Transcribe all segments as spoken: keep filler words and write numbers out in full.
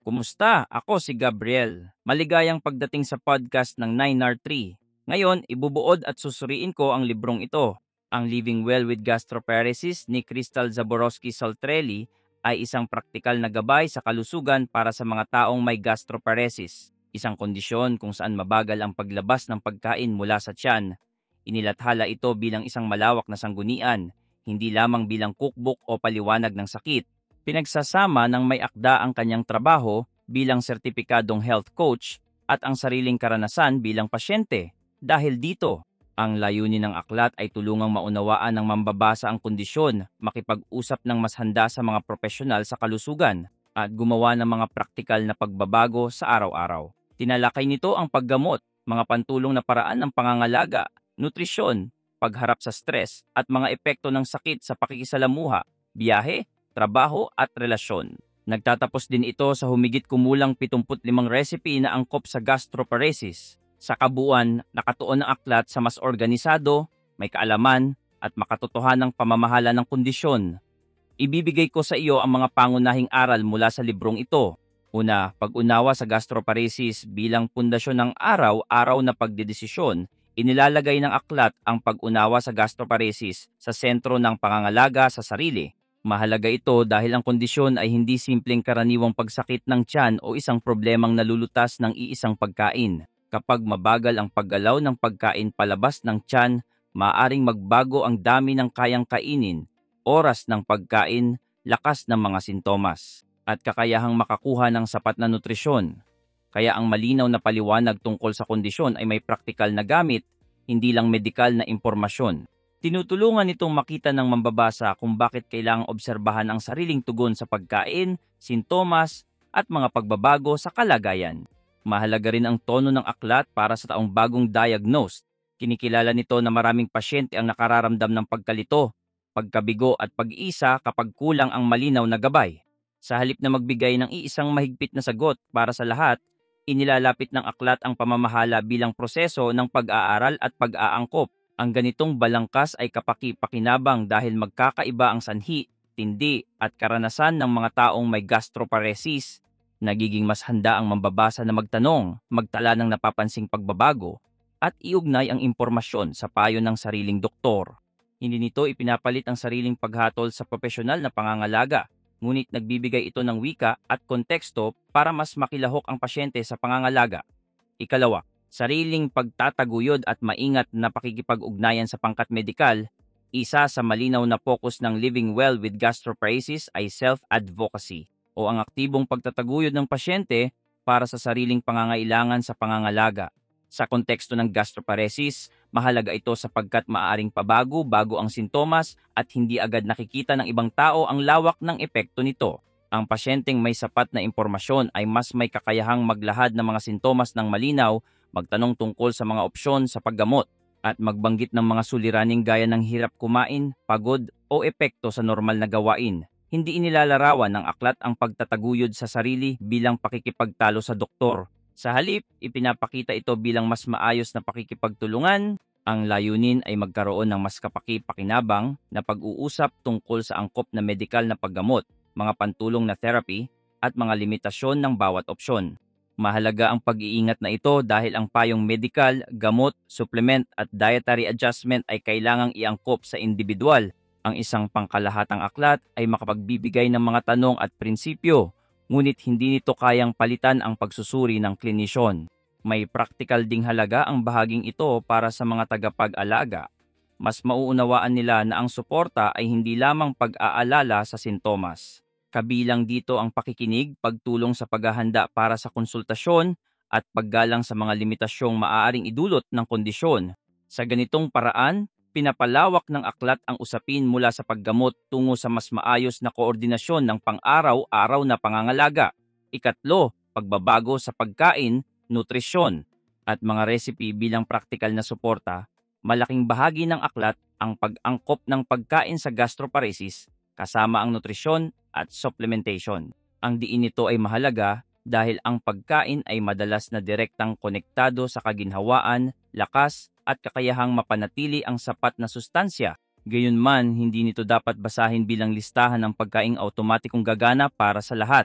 Kumusta? Ako si Gabriel. Maligayang pagdating sa podcast ng nine R three. Ngayon, ibubuod at susuriin ko ang librong ito. Ang Living Well with Gastroparesis ni Crystal Zaborowski Saltrelli ay isang praktikal na gabay sa kalusugan para sa mga taong may gastroparesis, isang kondisyon kung saan mabagal ang paglabas ng pagkain mula sa tiyan. Inilathala ito bilang isang malawak na sanggunian, hindi lamang bilang cookbook o paliwanag ng sakit. Pinagsasama ng may akda ang kanyang trabaho bilang sertipikadong health coach at ang sariling karanasan bilang pasyente. Dahil dito, ang layunin ng aklat ay tulungang maunawaan ng mambabasa ang kondisyon, makipag-usap ng mas handa sa mga profesional sa kalusugan, at gumawa ng mga praktikal na pagbabago sa araw-araw. Tinalakay nito ang paggamot, mga pantulong na paraan ng pangangalaga, nutrisyon, pagharap sa stress, at mga epekto ng sakit sa pakikisalamuha, biyahe, trabaho at relasyon. Nagtatapos din ito sa humigit kumulang pitumpu't limang recipe na angkop sa gastroparesis. Sa kabuuan, nakatuon ang aklat sa mas organisado, may kaalaman, at makatotohanang pamamahala ng kondisyon. Ibibigay ko sa iyo ang mga pangunahing aral mula sa librong ito. Una, pag-unawa sa gastroparesis bilang pundasyon ng araw-araw na pagdedesisyon. Inilalagay ng aklat ang pag-unawa sa gastroparesis sa sentro ng pangangalaga sa sarili. Mahalaga ito dahil ang kondisyon ay hindi simpleng karaniwang pagsakit ng tiyan o isang problemang nalulutas ng iisang pagkain. Kapag mabagal ang paggalaw ng pagkain palabas ng tiyan, maaaring magbago ang dami ng kayang kainin, oras ng pagkain, lakas ng mga sintomas, at kakayahang makakuha ng sapat na nutrisyon. Kaya ang malinaw na paliwanag tungkol sa kondisyon ay may praktikal na gamit, hindi lang medikal na impormasyon. Tinutulungan nitong makita ng mambabasa kung bakit kailangang obserbahan ang sariling tugon sa pagkain, sintomas, at mga pagbabago sa kalagayan. Mahalaga rin ang tono ng aklat para sa taong bagong diagnosed. Kinikilala nito na maraming pasyente ang nakararamdam ng pagkalito, pagkabigo at pag-iisa kapag kulang ang malinaw na gabay. Sa halip na magbigay ng iisang mahigpit na sagot para sa lahat, inilalapit ng aklat ang pamamahala bilang proseso ng pag-aaral at pag-aangkop. Ang ganitong balangkas ay kapaki-pakinabang dahil magkakaiba ang sanhi, tindi at karanasan ng mga taong may gastroparesis. Nagiging mas handa ang mambabasa na magtanong, magtala ng napapansing pagbabago, at iugnay ang impormasyon sa payo ng sariling doktor. Hindi nito ipinapalit ang sariling paghatol sa profesional na pangangalaga, ngunit nagbibigay ito ng wika at konteksto para mas makilahok ang pasyente sa pangangalaga. Ikalawa, sariling pagtataguyod at maingat na pakikipag-ugnayan sa pangkat medikal. Isa sa malinaw na focus ng Living Well with Gastroparesis ay self-advocacy o ang aktibong pagtataguyod ng pasyente para sa sariling pangangailangan sa pangangalaga. Sa konteksto ng gastroparesis, mahalaga ito sapagkat maaaring pabago bago ang sintomas at hindi agad nakikita ng ibang tao ang lawak ng epekto nito. Ang pasyenteng may sapat na impormasyon ay mas may kakayahang maglahad ng mga sintomas ng malinaw, magtanong tungkol sa mga opsyon sa paggamot, at magbanggit ng mga suliraning gaya ng hirap kumain, pagod o epekto sa normal na gawain. Hindi inilalarawan ng aklat ang pagtataguyod sa sarili bilang pakikipagtalo sa doktor. Sa halip, ipinapakita ito bilang mas maayos na pakikipagtulungan. Ang layunin ay magkaroon ng mas kapaki-pakinabang na pag-uusap tungkol sa angkop na medikal na paggamot, mga pantulong na therapy, at mga limitasyon ng bawat opsyon. Mahalaga ang pag-iingat na ito dahil ang payong medikal, gamot, supplement at dietary adjustment ay kailangang iangkop sa individual. Ang isang pangkalahatang aklat ay makapagbibigay ng mga tanong at prinsipyo, ngunit hindi nito kayang palitan ang pagsusuri ng klinisyon. May praktikal ding halaga ang bahaging ito para sa mga tagapag-alaga. Mas mauunawaan nila na ang suporta ay hindi lamang pag-aalala sa sintomas. Kabilang dito ang pakikinig, pagtulong sa paghahanda para sa konsultasyon, at paggalang sa mga limitasyong maaaring idulot ng kondisyon. Sa ganitong paraan, pinapalawak ng aklat ang usapin mula sa paggamot tungo sa mas maayos na koordinasyon ng pang-araw-araw na pangangalaga. Ikatlo, pagbabago sa pagkain, nutrisyon, at mga recipe bilang praktikal na suporta. Malaking bahagi ng aklat ang pag-angkop ng pagkain sa gastroparesis kasama ang nutrisyon at supplementation. Ang diin nito ay mahalaga dahil ang pagkain ay madalas na direktang konektado sa kaginhawaan, lakas at kakayahang mapanatili ang sapat na sustansya. Gayunman, hindi nito dapat basahin bilang listahan ng pagkaing automatikong gagana para sa lahat.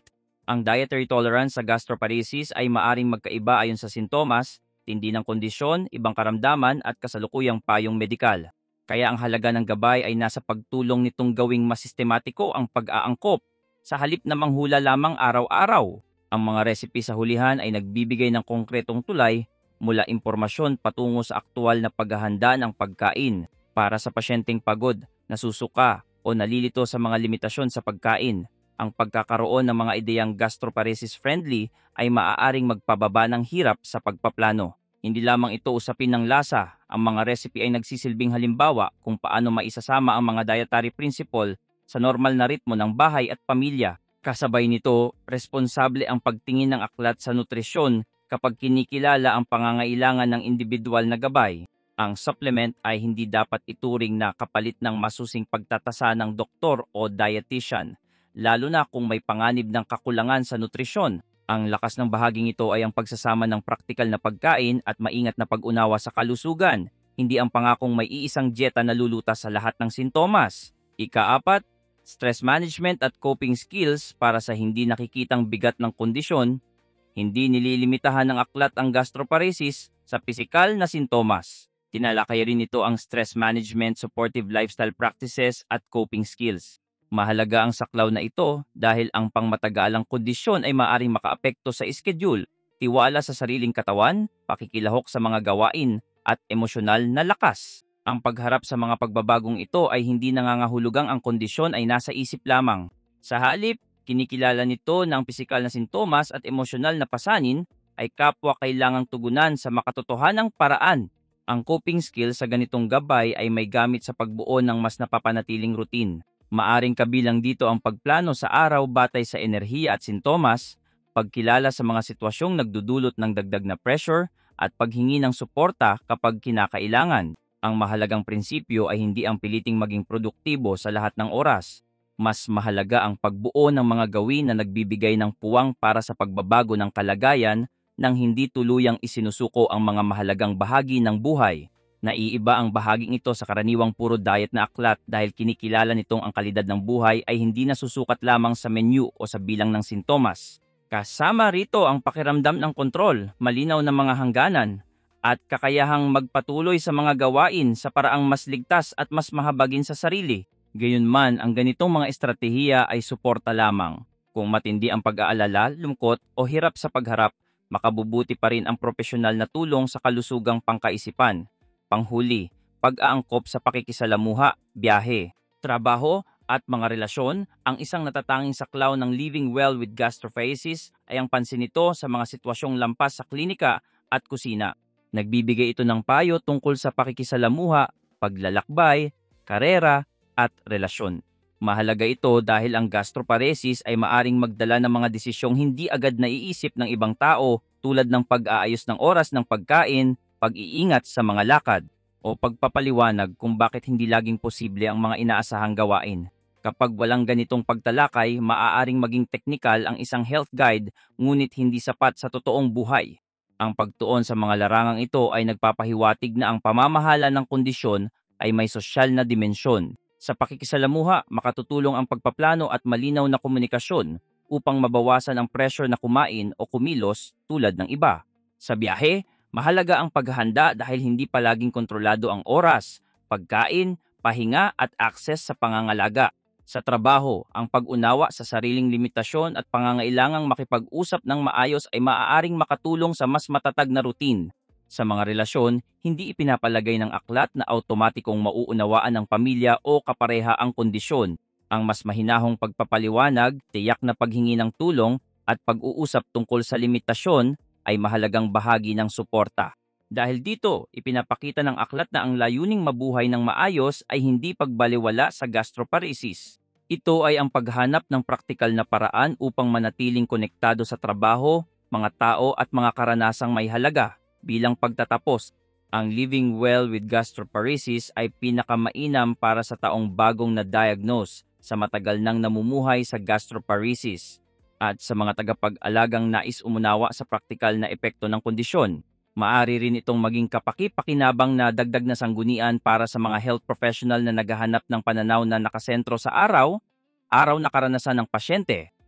Ang dietary tolerance sa gastroparesis ay maaring magkaiba ayon sa sintomas, tindi ng kondisyon, ibang karamdaman at kasalukuyang payong medikal. Kaya ang halaga ng gabay ay nasa pagtulong nitong gawing mas sistematiko ang pag-aangkop sa halip na manghula lamang araw-araw. Ang mga recipe sa hulihan ay nagbibigay ng konkretong tulay mula impormasyon patungo sa aktual na paghahanda ng pagkain para sa pasyenteng pagod, nasusuka o nalilito sa mga limitasyon sa pagkain. Ang pagkakaroon ng mga ideyang gastroparesis-friendly ay maaaring magpababa ng hirap sa pagpaplano. Hindi lamang ito usapin ng lasa, ang mga recipe ay nagsisilbing halimbawa kung paano maisasama ang mga dietary principle sa normal na ritmo ng bahay at pamilya. Kasabay nito, responsable ang pagtingin ng aklat sa nutrisyon kapag kinikilala ang pangangailangan ng individual na gabay. Ang supplement ay hindi dapat ituring na kapalit ng masusing pagtatasa ng doktor o dietitian, lalo na kung may panganib ng kakulangan sa nutrisyon. Ang lakas ng bahaging ito ay ang pagsasama ng praktikal na pagkain at maingat na pag-unawa sa kalusugan, hindi ang pangakong may iisang dieta na lulutas sa lahat ng sintomas. Ikaapat, stress management at coping skills para sa hindi nakikitang bigat ng kondisyon. Hindi nililimitahan ng aklat ang gastroparesis sa pisikal na sintomas. Tinalakay rin ito ang stress management, supportive lifestyle practices at coping skills. Mahalaga ang saklaw na ito dahil ang pangmatagalang kondisyon ay maaaring makaapekto sa schedule, tiwala sa sariling katawan, pakikilahok sa mga gawain, at emosyonal na lakas. Ang pagharap sa mga pagbabagong ito ay hindi nangangahulugang ang kondisyon ay nasa isip lamang. Sa halip, kinikilala nito na ang pisikal na sintomas at emosyonal na pasanin ay kapwa kailangang tugunan sa makatotohanang paraan. Ang coping skill sa ganitong gabay ay may gamit sa pagbuo ng mas napapanatiling routine. Maaring kabilang dito ang pagplano sa araw batay sa enerhiya at sintomas, pagkilala sa mga sitwasyong nagdudulot ng dagdag na pressure, at paghingi ng suporta kapag kinakailangan. Ang mahalagang prinsipyo ay hindi ang piliting maging produktibo sa lahat ng oras. Mas mahalaga ang pagbuo ng mga gawin na nagbibigay ng puwang para sa pagbabago ng kalagayan nang hindi tuluyang isinusuko ang mga mahalagang bahagi ng buhay. Naiiba ang bahaging ito sa karaniwang puro diet na aklat dahil kinikilala nitong ang kalidad ng buhay ay hindi nasusukat lamang sa menu o sa bilang ng sintomas. Kasama rito ang pakiramdam ng kontrol, malinaw na mga hangganan, at kakayahang magpatuloy sa mga gawain sa paraang mas ligtas at mas mahabagin sa sarili. Gayunman, ang ganitong mga estratehiya ay suporta lamang. Kung matindi ang pag-aalala, lungkot o hirap sa pagharap, makabubuti pa rin ang propesyonal na tulong sa kalusugang pangkaisipan. Panghuli, pag-aangkop sa pakikisalamuha, biyahe, trabaho at mga relasyon. Ang isang natatanging saklaw ng living well with gastroparesis ay ang pansin nito sa mga sitwasyong lampas sa klinika at kusina. Nagbibigay ito ng payo tungkol sa pakikisalamuha, paglalakbay, karera at relasyon. Mahalaga ito dahil ang gastroparesis ay maaring magdala ng mga desisyong hindi agad naiisip ng ibang tao tulad ng pag-aayos ng oras ng pagkain, pag-iingat sa mga lakad, o pagpapaliwanag kung bakit hindi laging posible ang mga inaasahang gawain. Kapag walang ganitong pagtalakay, maaaring maging teknikal ang isang health guide ngunit hindi sapat sa totoong buhay. Ang pagtuon sa mga larangang ito ay nagpapahiwatig na ang pamamahala ng kondisyon ay may sosyal na dimensyon. Sa pakikisalamuha, makatutulong ang pagpaplano at malinaw na komunikasyon upang mabawasan ang pressure na kumain o kumilos tulad ng iba. Sa biyahe, mahalaga ang paghahanda dahil hindi palaging kontrolado ang oras, pagkain, pahinga at akses sa pangangalaga. Sa trabaho, ang pag-unawa sa sariling limitasyon at pangangailangang makipag-usap ng maayos ay maaaring makatulong sa mas matatag na routine. Sa mga relasyon, hindi ipinapalagay ng aklat na automatikong mauunawaan ng pamilya o kapareha ang kondisyon. Ang mas mahinahong pagpapaliwanag, tiyak na paghingi ng tulong at pag-uusap tungkol sa limitasyon ay mahalagang bahagi ng suporta. Dahil dito, ipinapakita ng aklat na ang layuning mabuhay ng maayos ay hindi pagbaliwala sa gastroparesis. Ito ay ang paghanap ng praktikal na paraan upang manatiling konektado sa trabaho, mga tao at mga karanasang may halaga. Bilang pagtatapos, ang Living Well with Gastroparesis ay pinakamainam para sa taong bagong na-diagnose sa matagal nang namumuhay sa gastroparesis at sa mga tagapag-alagang nais umunawa sa praktikal na epekto ng kondisyon. Maari rin itong maging kapaki-pakinabang na dagdag na sanggunian para sa mga health professional na naghahanap ng pananaw na nakasentro sa araw, araw na karanasan ng pasyente.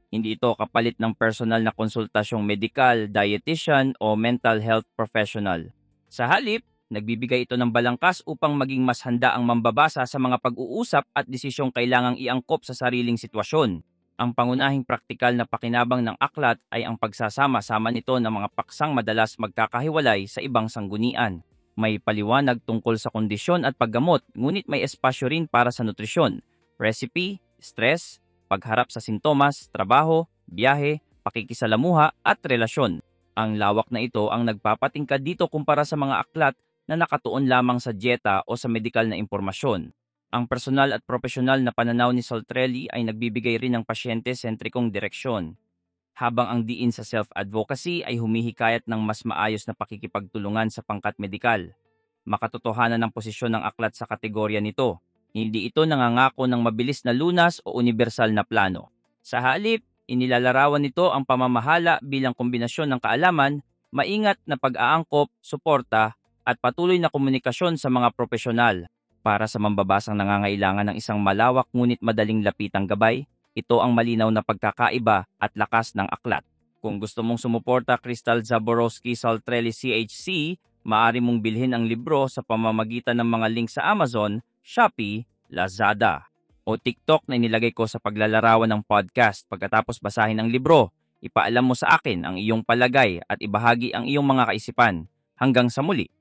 Hindi ito kapalit ng personal na konsultasyong medikal, dietitian o mental health professional. Sa halip, nagbibigay ito ng balangkas upang maging mas handa ang mambabasa sa mga pag-uusap at desisyong kailangang iangkop sa sariling sitwasyon. Ang pangunahing praktikal na pakinabang ng aklat ay ang pagsasama-sama nito ng mga paksang madalas magkakahiwalay sa ibang sanggunian. May paliwanag tungkol sa kondisyon at paggamot, ngunit may espasyo rin para sa nutrisyon, recipe, stress, pagharap sa sintomas, trabaho, biyahe, pakikisalamuha at relasyon. Ang lawak na ito ang nagpapatingkad dito kumpara sa mga aklat na nakatuon lamang sa dieta o sa medikal na impormasyon. Ang personal at profesional na pananaw ni Saltrelli ay nagbibigay rin ng pasyente-sentrikong direksyon, habang ang diin sa self-advocacy ay humihikayat ng mas maayos na pakikipagtulungan sa pangkat medikal. Makatotohanan ng posisyon ng aklat sa kategorya nito. Hindi ito nangangako ng mabilis na lunas o universal na plano. Sa halip, inilalarawan nito ang pamamahala bilang kombinasyon ng kaalaman, maingat na pag-aangkop, suporta, at patuloy na komunikasyon sa mga profesional. Para sa mambabasang nangangailangan ng isang malawak ngunit madaling lapitang gabay, ito ang malinaw na pagkakaiba at lakas ng aklat. Kung gusto mong sumuporta Crystal Zaborowski Saltrelli C H C, maaari mong bilhin ang libro sa pamamagitan ng mga link sa Amazon, Shopee, Lazada, o TikTok na inilagay ko sa paglalarawan ng podcast. Pagkatapos basahin ang libro, ipaalam mo sa akin ang iyong palagay at ibahagi ang iyong mga kaisipan. Hanggang sa muli.